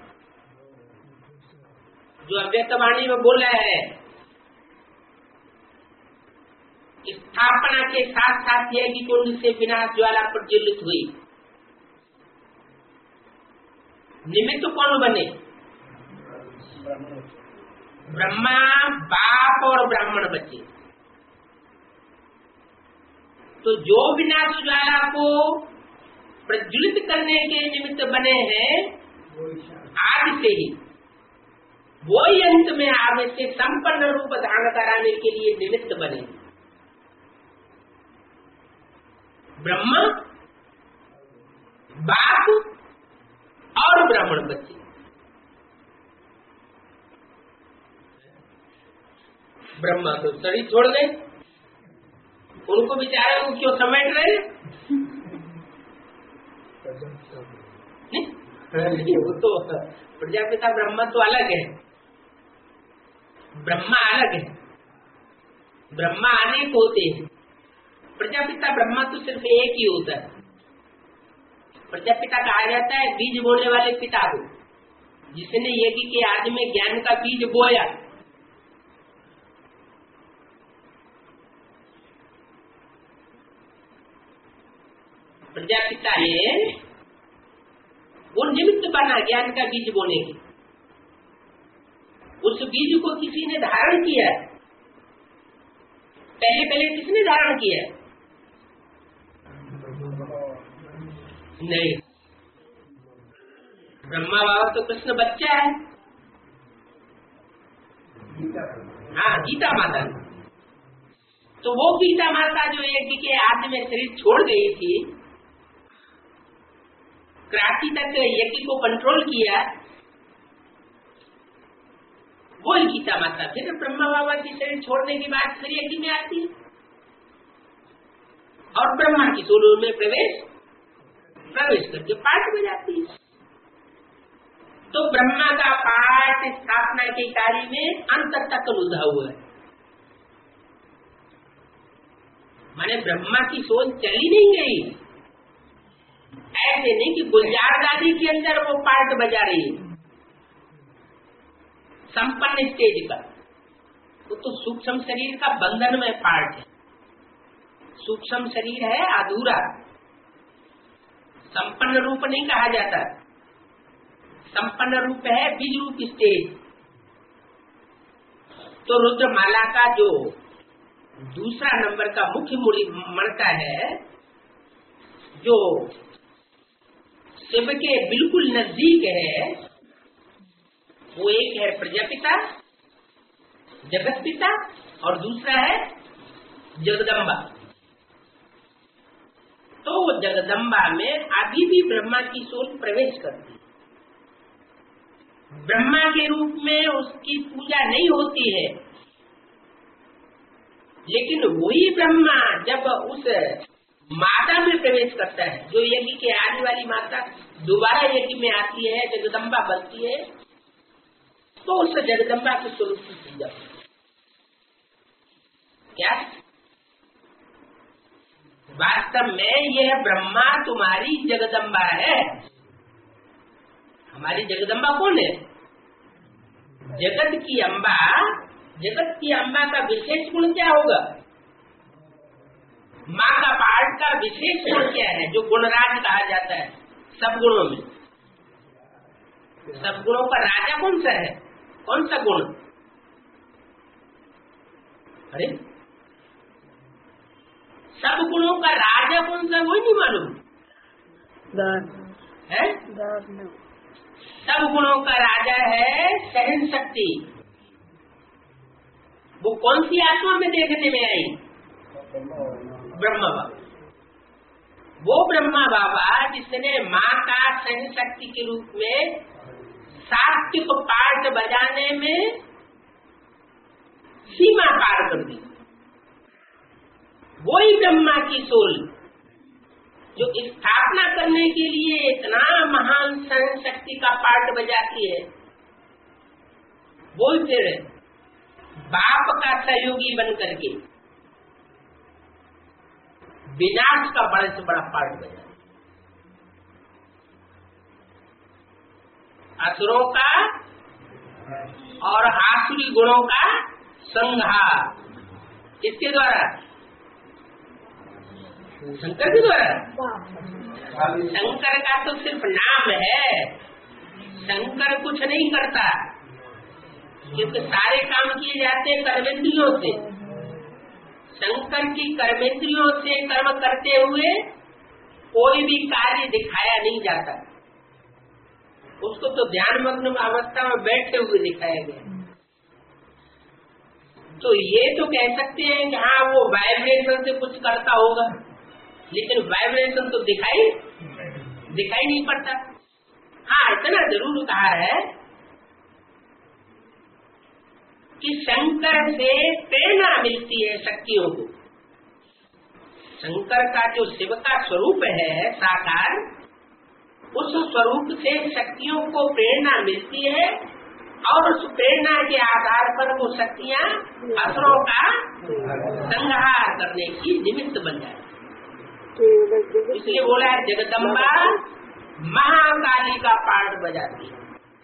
जो अव्यक्तवाणी में बोला है, स्थापना के साथ साथ यज्ञ कुंड से विनाश ज्वाला प्रज्वलित हुई। निमित्त कौन बने? ब्रह्मा, बाप और ब्राह्मण बचे। तो जो विनाश ज्वाला को प्रज्वलित करने के निमित्त बने हैं आदि से ही, वो ही अंत में आगे से संपन्न रूप धारण कराने के लिए निमित्त बने। ब्रह्मा, बाप और ब्राह्मण बच्चे। ब्रह्मा तो शरीर छोड़ गए, उनको बेचारे को क्यों समेट रहे? नहीं, वो तो प्रजापिता ब्रह्मा तो अलग है, ब्रह्मा अलग है। ब्रह्मा अनेक होते हैं, प्रजापिता ब्रह्मा तो सिर्फ एक ही होता है। प्रजापिता कहा जाता है बीज बोने वाले पिता को, जिसने यज्ञ के आदि में ज्ञान का बीज बोया। प्रजापिता है वो निमित्त बना ज्ञान का बीज बोने के। उस बीज को किसी ने धारण किया, पहले पहले किसने धारण किया? नहीं, ब्रह्मा बाबा तो कृष्ण बच्चा है। हाँ, गीता माता। तो वो गीता माता जो यज्ञ के आदि में शरीर छोड़ गई थी, क्रांति तक यज्ञ को कंट्रोल किया, वो ही गीता माता फिर ब्रह्मा बाबा की शरीर छोड़ने के बाद फिर यज्ञ में आती है और ब्रह्मा की सोल में प्रवेश प्रवेश करके पाठ में जाती है। तो ब्रह्मा का पाठ स्थापना के कार्य में अंत तक उलझा हुआ है। माने ब्रह्मा की सोच चली नहीं गई, ऐसे नहीं कि गुलजार दादी के अंदर वो पार्ट बजा रही है संपन्न स्टेज का। वो तो सूक्ष्म शरीर का बंधन में पार्ट है। सूक्ष्म शरीर है अधूरा, संपन्न रूप नहीं कहा जाता। संपन्न रूप है बीज रूप स्टेज। तो रुद्रमाला का जो दूसरा नंबर का मुख्य मणका है, जो शिव के बिल्कुल नजदीक है, वो एक है प्रजापिता, जगत पिता, और दूसरा है जगदम्बा। तो वो जगदम्बा में अभी भी ब्रह्मा की सोल प्रवेश करती है। ब्रह्मा के रूप में उसकी पूजा नहीं होती है, लेकिन वही ब्रह्मा जब उस माता में प्रवेश करता है, जो यज्ञ के आदि वाली माता दोबारा यज्ञ में आती है, जगदम्बा बनती है, तो उस जगदम्बा के स्वरूप की पूजा क्या वास्तव में यह ब्रह्मा तुम्हारी जगदम्बा है। हमारी जगदम्बा कौन है? जगत की अम्बा। जगत की अम्बा का विशेष गुण क्या होगा? माँ का पाठ का विशेष गुण क्या है, जो गुणराज कहा जाता है सब गुणों में? सब गुणों का राजा कौन सा है? कौन सा गुण? अरे सब गुणों का राजा कौन सा, वही नहीं मालूम है? सब गुणों का राजा है सहन शक्ति। वो कौन सी आत्मा में देखने में आई? ब्रह्मा बाबा। वो ब्रह्मा बाबा जिसने माँ का सहन शक्ति के रूप में सात्विक पाठ बजाने में सीमा पार कर दी, वही ब्रह्मा की सोल जो स्थापना करने के लिए इतना महान सहन शक्ति का पाठ बजाती है, वो फिर बाप का सहयोगी बन करके विनाश का बड़े से बड़ा पाठ बजा। असुरों का और आसुरी गुणों का संहार किसके द्वारा? शंकर के द्वारा। शंकर का तो सिर्फ नाम है, शंकर कुछ नहीं करता, क्योंकि सारे काम किए जाते हैं कर्मेंद्रियों से। शंकर की कर्मेंद्रियों से कर्म करते हुए कोई भी कार्य दिखाया नहीं जाता, उसको तो ध्यान मग्न अवस्था में बैठे हुए दिखाया गया। तो ये तो कह सकते हैं कि हाँ वो वाइब्रेशन से कुछ करता होगा, लेकिन वाइब्रेशन तो दिखाई दिखाई नहीं पड़ता। हाँ इतना जरूर कहा है कि शंकर से प्रेरणा मिलती है शक्तियों को। शंकर का जो शिव का स्वरूप है साकार, उस स्वरूप से शक्तियों को प्रेरणा मिलती है और उस प्रेरणा के आधार पर वो शक्तियाँ असुरों का संहार करने की निमित्त बन जाती। इसलिए बोला है जगदम्बा महाकाली का पाठ बजाती है।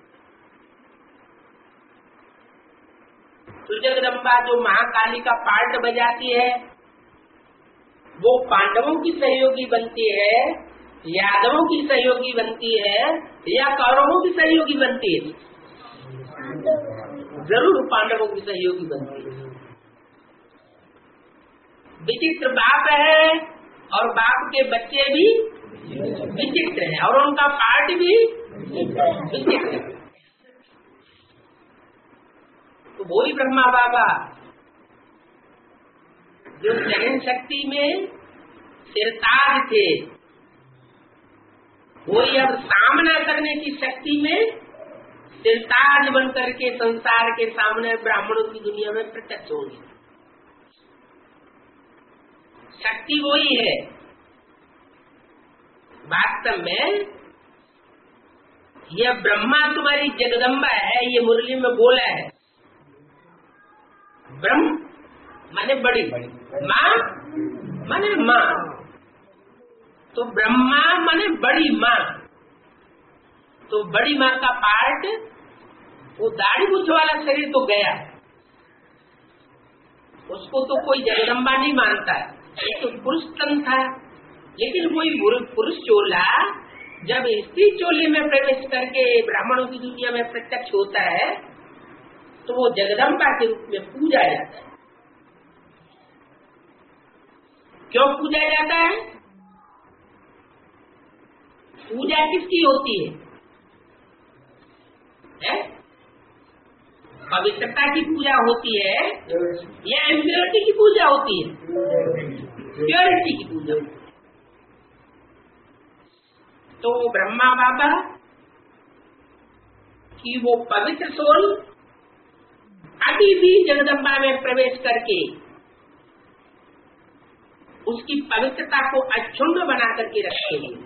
तो जगदम्बा जो महाकाली का पाठ बजाती है वो पांडवों की सहयोगी बनती है, यादवों की सहयोगी बनती है या कौरवों की सहयोगी बनती है? जरूर पांडवों की सहयोगी बनती है। विचित्र बाप है और बाप के बच्चे भी विचित्र हैं और उनका पाठ भी विचित्र है। तो वही ब्रह्मा बाबा जो सहन शक्ति में सिरताज थे, वही अब सामना करने की शक्ति में सिरताज बन करके संसार के सामने ब्राह्मणों की दुनिया में प्रत्यक्ष होंगे। शक्ति वही है। वास्तव में यह ब्रह्मा तुम्हारी जगदम्बा है, ये मुरली में बोला है। ब्रह्म माने बड़ी, माँ माने माँ, तो ब्रह्मा माने बड़ी माँ। तो बड़ी माँ का पार्ट वो दाढ़ी मूछ वाला शरीर तो गया, उसको तो कोई जगदम्बा नहीं मानता, ये तो पुरुष तन था। लेकिन कोई पुरुष चोला जब स्त्री चोले में प्रवेश करके ब्राह्मणों की दुनिया में प्रत्यक्ष होता है तो वो जगदम्बा के रूप में पूजा जाता है। क्यों पूजा जाता है? पूजा किसकी होती है, है? पवित्रता की पूजा होती है या इम्प्योरिटी की पूजा होती है? प्योरिटी की पूजा। तो ब्रह्मा बाबा की वो पवित्र सोल अभी भी जगदम्बा में प्रवेश करके उसकी पवित्रता को अक्षुण्ण बना करके रखते हैं।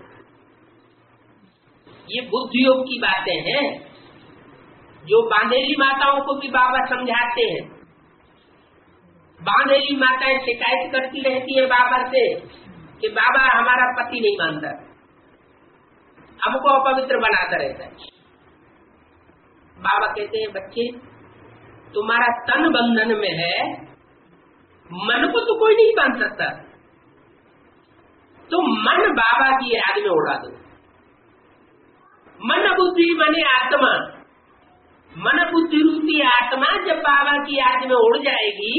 ये बुद्धि योग की बातें हैं जो बांधेली माताओं को भी बाबा समझाते हैं। बांधेली माताएं शिकायत करती रहती है बाबा से कि बाबा हमारा पति नहीं मानता, हमको अपवित्र बनाता रहता है। बाबा कहते हैं बच्चे तुम्हारा तन बंधन में है, मन को तो कोई नहीं बांध सकता, तो मन बाबा की याद में उड़ा दो। मन बुद्धि माने आत्मा, मन बुद्धि रूपी आत्मा जब बाबा की याद में उड़ जाएगी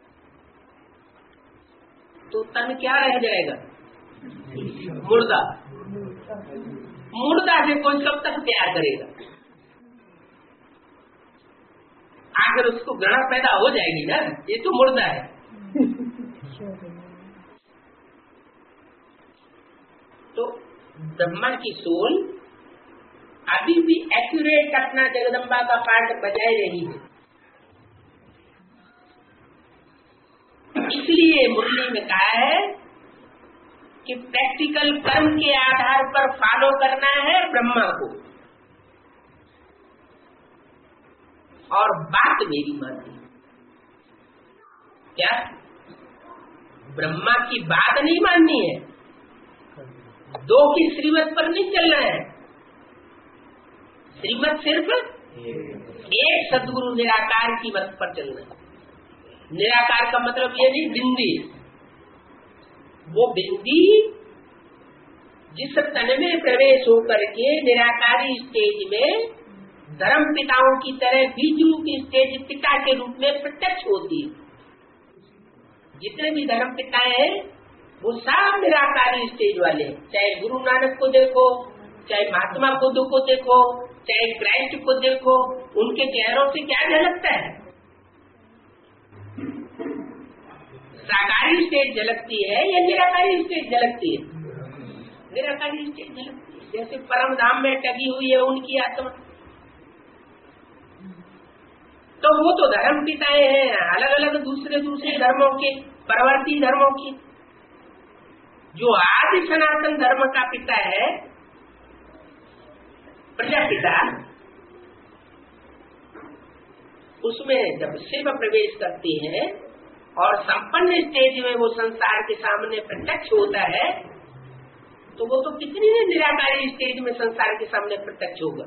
तो तन क्या रह जाएगा? मुर्दा। मुर्दा से कोई कब तक प्यार करेगा? आखिर उसको घृणा पैदा हो जाएगी ना, ये तो मुर्दा है। तो ब्रह्मा की सोल अभी भी एक्यूरेट अपना जगदम्बा का पाठ बजाय रही है। इसलिए मुरली में कहा है कि प्रैक्टिकल कर्म के आधार पर फॉलो करना है ब्रह्मा को, और बात मेरी माननी। क्या ब्रह्मा की बात नहीं माननी है? दो की श्रीमत पर नहीं चलना है। श्रीमत सिर्फ एक सदगुरु निराकार की मत पर चलना है। निराकार का मतलब ये नहीं बिंदी, वो बिंदी जिस तन में प्रवेश होकर के निराकारी स्टेज में धर्म पिताओं की तरह बीज रूपी स्टेज पिता के रूप में प्रत्यक्ष होती है। जितने भी धर्म पिता हैं वो सब निराकारी स्टेज वाले, चाहे गुरु नानक को देखो, चाहे महात्मा बुद्ध को देखो, चाहे क्राइस्ट को देखो, उनके चेहरों से क्या झलकता है? साकारी स्टेज झलकती है या निराकारी स्टेज झलकती है? निराकारी स्टेज झलकती है। जैसे परम धाम में टगी हुई है उनकी आत्मा, तो वो तो धर्म पिताएं हैं, अलग अलग दूसरे दूसरे धर्मों के, परवर्ती धर्मों की। जो आदि सनातन धर्म का पिता है प्रजापिता, उसमें जब शिव प्रवेश करती है और संपन्न स्टेज में वो संसार के सामने प्रत्यक्ष होता है, तो वो तो कितनी निराकारी स्टेज में संसार के सामने प्रत्यक्ष होगा,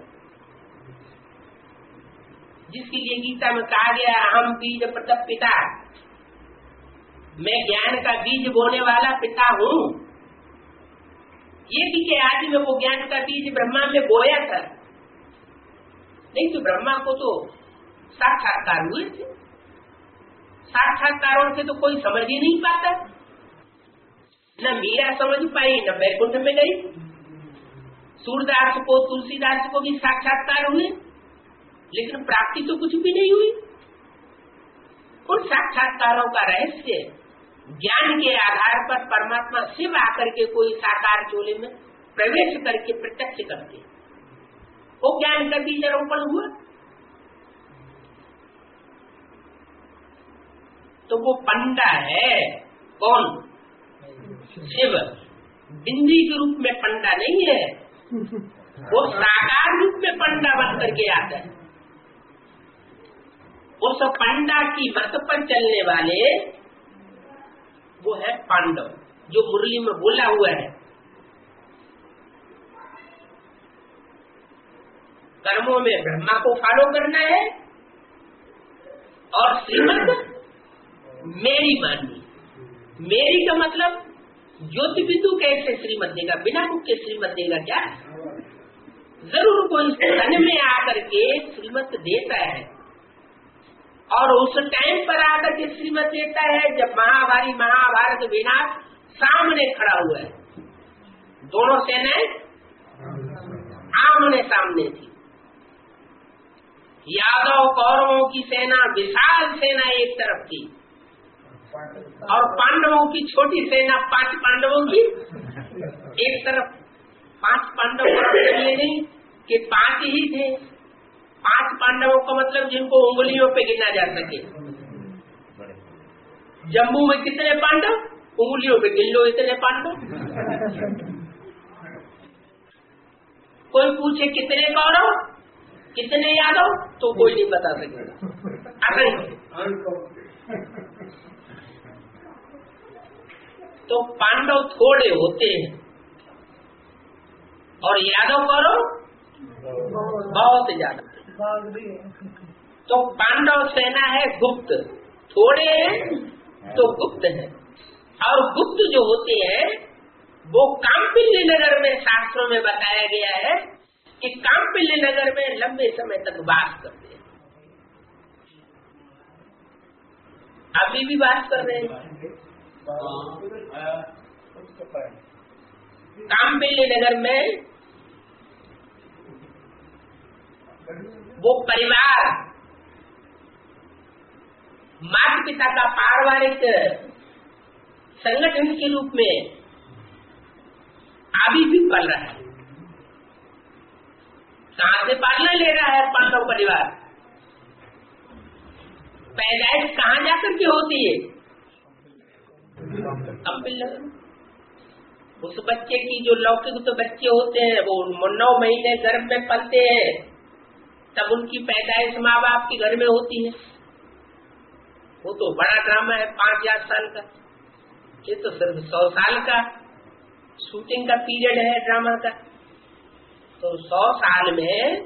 जिसके लिए गीता में कहा गया अहम बीज प्रतप पिता, मैं ज्ञान का बीज बोने वाला पिता हूँ। ये भी के आदि में वो ज्ञान का बीज ब्रह्मा में बोया था, नहीं तो ब्रह्मा को तो साक्षात्कार हुए थे। साक्षात्कारों से तो कोई समझ ही नहीं पाता, न मीरा समझ पाई, न बैकुंठ में गई। सूरदास को, तुलसीदास को भी साक्षात्कार हुए, लेकिन प्राप्ति तो कुछ भी नहीं हुई। उन साक्षात्कारों का रहस्य ज्ञान के आधार पर परमात्मा शिव आकर के कोई साकार चोले में प्रवेश करके प्रत्यक्ष करते, वो ज्ञान का बीज आरोपण हुआ। तो वो पंडा है कौन? शिव। बिंदी के रूप में पंडा नहीं है, वो साकार रूप में पंडा बन करके आता है। उस पंडा की मत पर चलने वाले वो है पांडव, जो मुरली में बोला हुआ है। कर्मों में ब्रह्मा को फॉलो करना है और श्रीमत मेरी माननी। मेरी का मतलब ज्योति बिंदु कैसे श्रीमत देगा? बिना मुख के श्रीमत देगा क्या? जरूर कोई तन में आकर के श्रीमत देता है, और उस टाइम पर आकर के श्रीमत देता है जब महाभारी महाभारत विनाश सामने खड़ा हुआ है। दोनों सेनाएं आमने सामने थी। यादव कौरवों की सेना, विशाल सेना एक तरफ थी, और पांडवों की छोटी सेना, पांच पांडवों की एक तरफ। पांच पांडव का मतलब ये नहीं कि पांच ही थे, पांच पांडवों का मतलब जिनको उंगलियों पे गिना जा सके। जम्मू में कितने पांडव? उंगलियों पे गिन लो इतने पांडव। कोई पूछे कितने कौरव, कितने यादव, तो कोई नहीं बता सकेगा। तो पांडव थोड़े होते हैं और यादव कौरव बहुत ज्यादा। तो पांडव सेना है गुप्त, थोड़े हैं तो गुप्त है। और गुप्त जो होते हैं वो काम्पिल्य नगर में शास्त्रों में बताया गया है कि काम्पिल्य नगर में लंबे समय तक वास करते हैं। अभी भी वास कर रहे हैं। काम्पिल्य नगर में वो परिवार माता पिता का पारिवारिक संगठन के रूप में अभी भी पल रहा है। कहाँ से पालना ले रहा है पांडव परिवार? पैदाइश कहाँ जाकर के होती है? काम्पिल्य। उस बच्चे की जो लौकिक तो बच्चे होते हैं वो नौ महीने गर्भ में पलते हैं, तब उनकी पैदाइश माँ बाप के घर में होती है। वो तो बड़ा ड्रामा है, पांच हजार साल का। ये तो सिर्फ सौ साल का शूटिंग का पीरियड है ड्रामा का। तो सौ साल में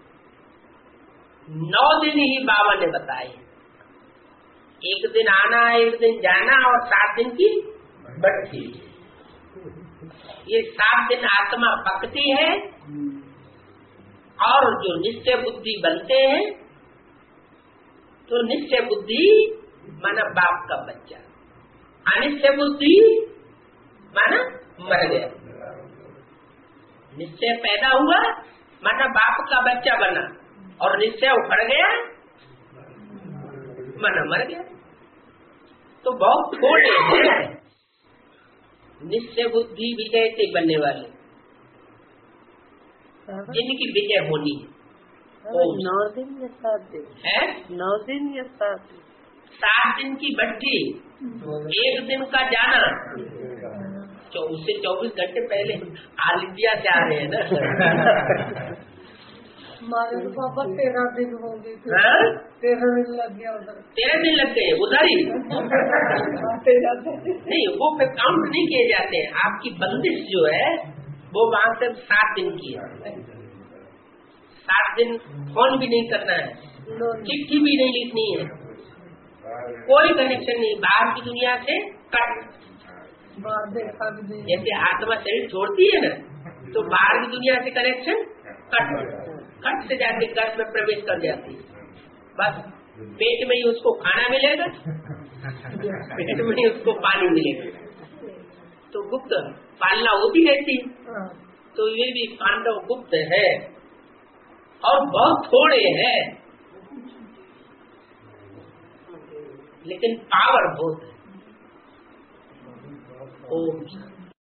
नौ दिन ही बाबा ने बताए, एक दिन आना, एक दिन जाना और सात दिन की बढ़ती। ये सात दिन आत्मा पकती है और जो निश्चय बुद्धि बनते हैं, तो निश्चय बुद्धि माना बाप का बच्चा, अनिश्चय बुद्धि माना मर गया। निश्चय पैदा हुआ माना बाप का बच्चा बना, और निश्चय उखड़ गया माना मर गया। तो बहुत थोड़े हैं निश्चय बुद्धि विजय से बनने वाले, जिनकी विजय होनी है। नौ दिन या सात दिन है? नौ दिन या सात दिन? सात दिन की बट्टी, एक दिन का जाना। तो उससे चौबीस घंटे पहले ऑल इंडिया से आ रहे हैं ना। हमारे पापा तेरह दिन हो गए, तेरह दिन लग गया उधर। तेरह दिन लग गए उधर ही? नहीं, वो पे काउंट नहीं किए जाते हैं। आपकी बंदिश जो है वो वहाँ से सात दिन की है। सात दिन फोन भी नहीं करना है, चिट्ठी भी नहीं लिखनी है, कोई कनेक्शन नहीं बाहर की दुनिया से कट। जैसे आत्मा शरीर छोड़ती है ना, तो बाहर की दुनिया से कनेक्शन कट कट से जाके गर्भ में प्रवेश कर जाती है। बस पेट में ही उसको खाना मिलेगा, पेट में ही उसको पानी मिलेगा। तो गुप्त पालना होती रहती है। तो ये भी पांडव गुप्त है और बहुत थोड़े हैं, लेकिन पावर बहुत है। ओम